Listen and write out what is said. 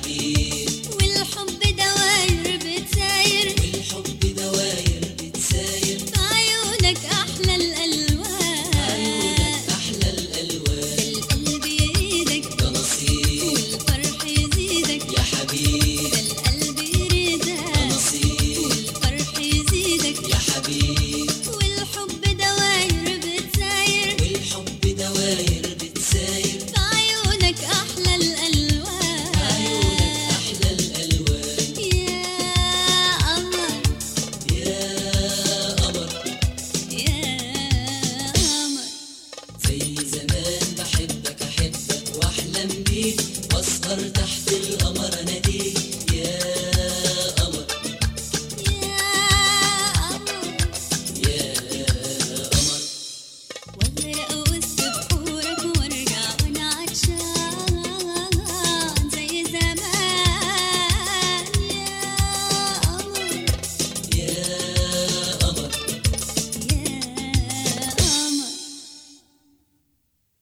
حبيب. والحب دواير بتساير، والحب دواير بتساير، في عيونك أحلى الألوان، عيونك أحلى الألوان. القلب يريدك ده نصيب والفرح يزيدك، يا حبيب، القلب يريدك ده نصيب والفرح يزيدك، يا حبيب. والحب دواير بتساير، والحب دواير بتساير، في عيونك أحلى الألوان، عيونك أحلى الألوان. يا قمر يا قمر، يا قمر. زي زمان بحبك أحبك وأحلم بيك وأسهر تحت